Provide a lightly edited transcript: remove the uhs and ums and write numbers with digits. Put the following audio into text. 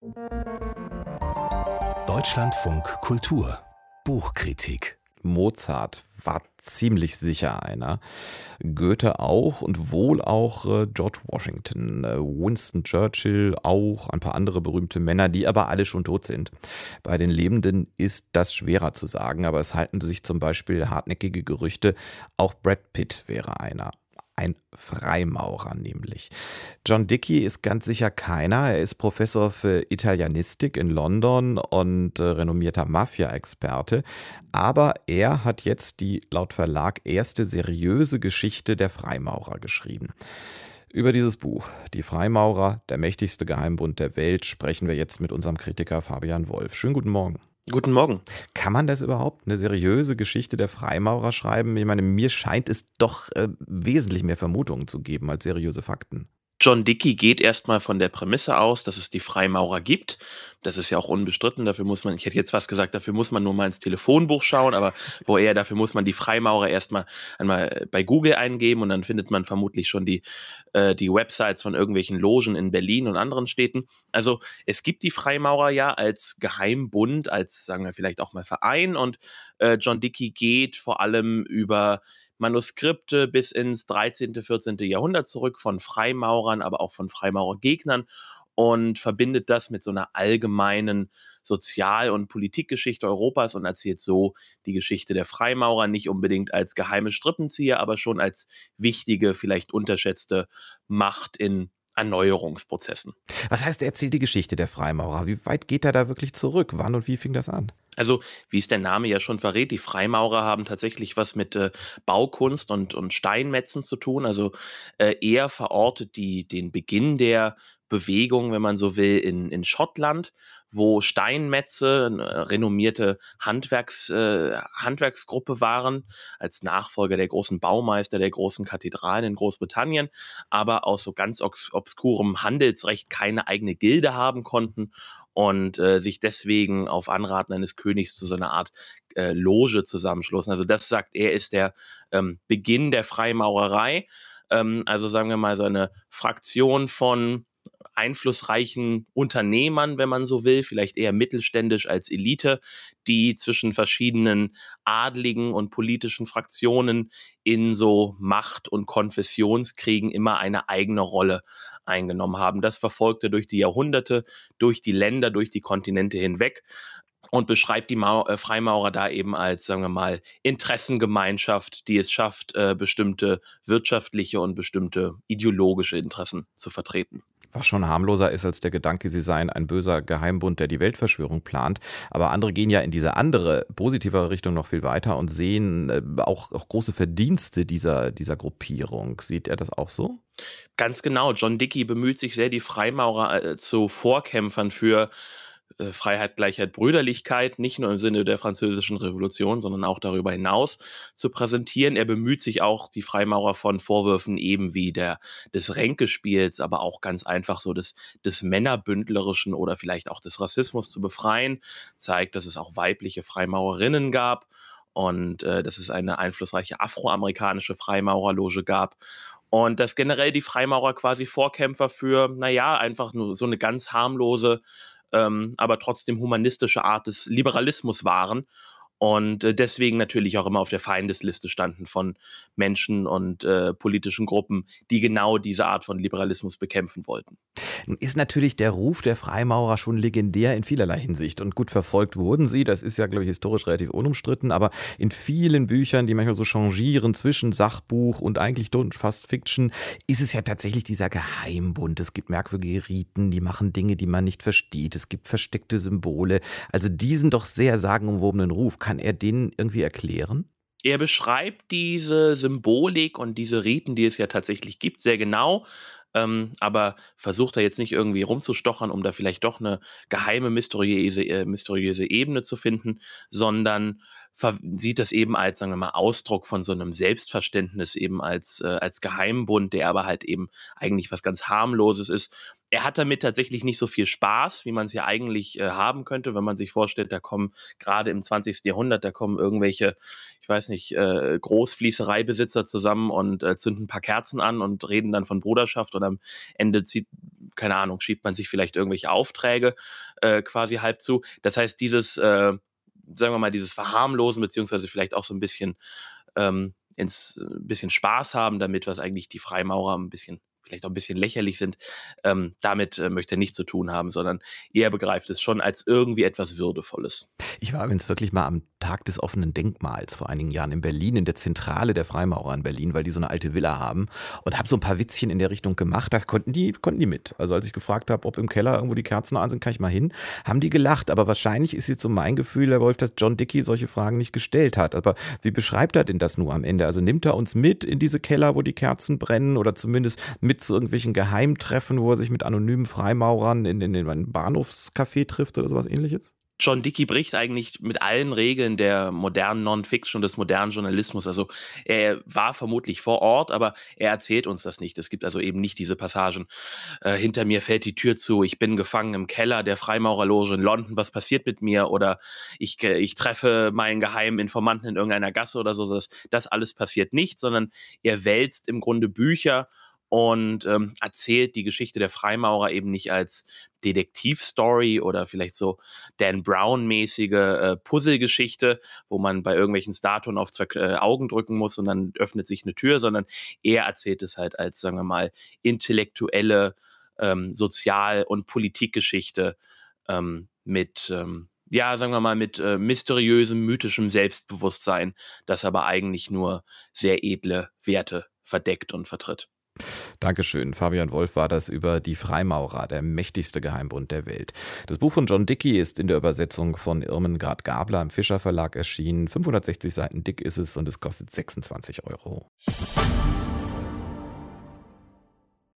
Deutschlandfunk Kultur Buchkritik. Mozart war ziemlich sicher einer. Goethe auch und wohl auch George Washington, Winston Churchill auch, ein paar andere berühmte Männer, die aber alle schon tot sind. Bei den Lebenden ist das schwerer zu sagen, aber es halten sich zum Beispiel hartnäckige Gerüchte, auch Brad Pitt wäre einer. Ein Freimaurer nämlich. John Dickie ist ganz sicher keiner. Er ist Professor für Italienistik in London und renommierter Mafia-Experte. Aber er hat jetzt die laut Verlag erste seriöse Geschichte der Freimaurer geschrieben. Über dieses Buch, Die Freimaurer, der mächtigste Geheimbund der Welt, sprechen wir jetzt mit unserem Kritiker Fabian Wolf. Schönen guten Morgen. Guten Morgen. Kann man das überhaupt, eine seriöse Geschichte der Freimaurer schreiben? Ich meine, mir scheint es doch wesentlich mehr Vermutungen zu geben als seriöse Fakten. John Dickie geht erstmal von der Prämisse aus, dass es die Freimaurer gibt. Das ist ja auch unbestritten. Dafür muss man, ich hätte jetzt fast gesagt, dafür muss man nur mal ins Telefonbuch schauen, aber dafür muss man die Freimaurer erstmal einmal bei Google eingeben und dann findet man vermutlich schon die Websites von irgendwelchen Logen in Berlin und anderen Städten. Also es gibt die Freimaurer ja als Geheimbund, als, sagen wir vielleicht auch mal Verein, und John Dickie geht vor allem über Manuskripte bis ins 13., 14. Jahrhundert zurück von Freimaurern, aber auch von Freimaurergegnern und verbindet das mit so einer allgemeinen Sozial- und Politikgeschichte Europas und erzählt so die Geschichte der Freimaurer nicht unbedingt als geheime Strippenzieher, aber schon als wichtige, vielleicht unterschätzte Macht in Erneuerungsprozessen. Was heißt, er erzählt die Geschichte der Freimaurer? Wie weit geht er da wirklich zurück? Wann und wie fing das an? Also, wie es der Name ja schon verrät, die Freimaurer haben tatsächlich was mit Baukunst und Steinmetzen zu tun. Also er verortet den Beginn der Bewegung, wenn man so will, in Schottland, wo Steinmetze eine renommierte Handwerksgruppe waren, als Nachfolger der großen Baumeister der großen Kathedralen in Großbritannien, aber aus so ganz obskurem Handelsrecht keine eigene Gilde haben konnten und sich deswegen auf Anraten eines Königs zu so einer Art Loge zusammenschlossen. Also das, sagt er, ist der Beginn der Freimaurerei. Also sagen wir mal so eine Fraktion von einflussreichen Unternehmern, wenn man so will, vielleicht eher mittelständisch als Elite, die zwischen verschiedenen adligen und politischen Fraktionen in so Macht- und Konfessionskriegen immer eine eigene Rolle eingenommen haben. Das verfolgte durch die Jahrhunderte, durch die Länder, durch die Kontinente hinweg und beschreibt die Freimaurer da eben als, sagen wir mal, Interessengemeinschaft, die es schafft, bestimmte wirtschaftliche und bestimmte ideologische Interessen zu vertreten. Was schon harmloser ist als der Gedanke, sie seien ein böser Geheimbund, der die Weltverschwörung plant. Aber andere gehen ja in diese andere, positivere Richtung noch viel weiter und sehen auch große Verdienste dieser Gruppierung. Sieht er das auch so? Ganz genau. John Dickie bemüht sich sehr, die Freimaurer zu Vorkämpfern für Freiheit, Gleichheit, Brüderlichkeit, nicht nur im Sinne der Französischen Revolution, sondern auch darüber hinaus zu präsentieren. Er bemüht sich auch, die Freimaurer von Vorwürfen eben wie des Ränkespiels, aber auch ganz einfach so des Männerbündlerischen oder vielleicht auch des Rassismus zu befreien, zeigt, dass es auch weibliche Freimaurerinnen gab und dass es eine einflussreiche afroamerikanische Freimaurerloge gab. Und dass generell die Freimaurer quasi Vorkämpfer für, naja, einfach nur so eine ganz harmlose, aber trotzdem humanistische Art des Liberalismus waren und deswegen natürlich auch immer auf der Feindesliste standen von Menschen und politischen Gruppen, die genau diese Art von Liberalismus bekämpfen wollten. Nun ist natürlich der Ruf der Freimaurer schon legendär in vielerlei Hinsicht. Und gut verfolgt wurden sie, das ist ja, glaube ich, historisch relativ unumstritten, aber in vielen Büchern, die manchmal so changieren zwischen Sachbuch und eigentlich fast Fiction, ist es ja tatsächlich dieser Geheimbund. Es gibt merkwürdige Riten, die machen Dinge, die man nicht versteht. Es gibt versteckte Symbole. Also diesen doch sehr sagenumwobenen Ruf, kann er den irgendwie erklären? Er beschreibt diese Symbolik und diese Riten, die es ja tatsächlich gibt, sehr genau, aber versucht da jetzt nicht irgendwie rumzustochern, um da vielleicht doch eine geheime, mysteriöse Ebene zu finden, sondern sieht das eben als, sagen wir mal, Ausdruck von so einem Selbstverständnis, eben als Geheimbund, der aber halt eben eigentlich was ganz Harmloses ist. Er hat damit tatsächlich nicht so viel Spaß, wie man es ja eigentlich haben könnte, wenn man sich vorstellt, da kommen gerade im 20. Jahrhundert, da kommen irgendwelche, ich weiß nicht, Großfließereibesitzer zusammen und zünden ein paar Kerzen an und reden dann von Bruderschaft und am Ende keine Ahnung, schiebt man sich vielleicht irgendwelche Aufträge quasi halb zu. Das heißt, dieses, sagen wir mal, dieses Verharmlosen beziehungsweise vielleicht auch so ein bisschen bisschen Spaß haben damit, was eigentlich die Freimaurer vielleicht auch ein bisschen lächerlich sind, damit möchte er nichts zu tun haben, sondern er begreift es schon als irgendwie etwas Würdevolles. Ich war übrigens wirklich mal am Tag des offenen Denkmals vor einigen Jahren in Berlin, in der Zentrale der Freimaurer in Berlin, weil die so eine alte Villa haben und habe so ein paar Witzchen in der Richtung gemacht. Das konnten die mit. Also als ich gefragt habe, ob im Keller irgendwo die Kerzen an sind, kann ich mal hin, haben die gelacht. Aber wahrscheinlich ist jetzt so mein Gefühl, Herr Wolf, dass John Dickie solche Fragen nicht gestellt hat. Aber wie beschreibt er denn das nur am Ende? Also nimmt er uns mit in diese Keller, wo die Kerzen brennen oder zumindest mit zu irgendwelchen Geheimtreffen, wo er sich mit anonymen Freimaurern in ein Bahnhofscafé trifft oder sowas Ähnliches? John Dickie bricht eigentlich mit allen Regeln der modernen Non-Fiction, des modernen Journalismus. Also er war vermutlich vor Ort, aber er erzählt uns das nicht. Es gibt also eben nicht diese Passagen. Hinter mir fällt die Tür zu, ich bin gefangen im Keller der Freimaurerloge in London, was passiert mit mir? Oder ich treffe meinen geheimen Informanten in irgendeiner Gasse oder so. Das alles passiert nicht, sondern er wälzt im Grunde Bücher und erzählt die Geschichte der Freimaurer eben nicht als Detektivstory oder vielleicht so Dan Brown-mäßige Puzzlegeschichte, wo man bei irgendwelchen Statuen auf zwei Augen drücken muss und dann öffnet sich eine Tür, sondern er erzählt es halt als, sagen wir mal, intellektuelle Sozial- und Politikgeschichte mit ja, sagen wir mal, mit mysteriösem, mythischem Selbstbewusstsein, das aber eigentlich nur sehr edle Werte verdeckt und vertritt. Dankeschön. Fabian Wolf war das über die Freimaurer, der mächtigste Geheimbund der Welt. Das Buch von John Dickie ist in der Übersetzung von Irmengard Gabler im Fischer Verlag erschienen. 560 Seiten dick ist es und es kostet 26 €.